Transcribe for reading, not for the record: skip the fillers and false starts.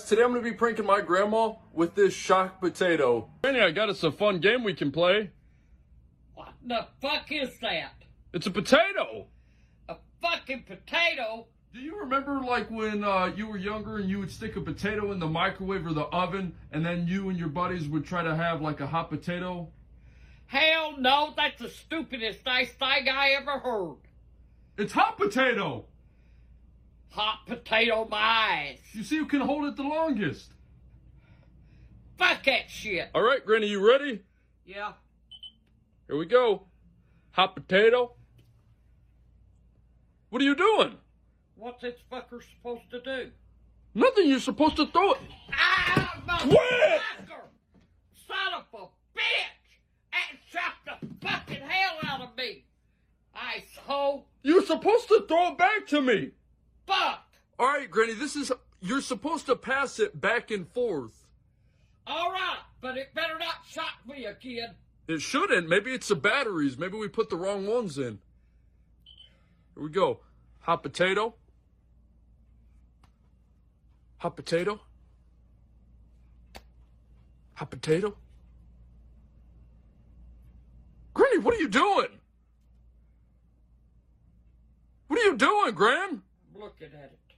today I'm going to be pranking my grandma with this shock potato. Granny, I got us a fun game we can play. What the fuck is that? It's a potato. A fucking potato? Do you remember like when you were younger and you would stick a potato in the microwave or the oven and then you and your buddies would try to have like a hot potato? Hell no, that's the stupidest nice thing I ever heard. It's hot potato. Hot potato my eyes. You see who can hold it the longest. Fuck that shit. All right, Granny, you ready? Yeah. Here we go. Hot potato. What are you doing? What's this fucker supposed to do? Nothing, you're supposed to throw it. Ah, Quit! Son of a bitch! That shocked the fucking hell out of me. Asshole. You're supposed to throw it back to me. Fuck. All right, Granny, you're supposed to pass it back and forth. All right, but it better not shock me again. It shouldn't. Maybe it's the batteries. Maybe we put the wrong ones in. Here we go. Hot potato. Hot potato. Hot potato. Granny, what are you doing? What are you doing, Gran? I'm looking at it.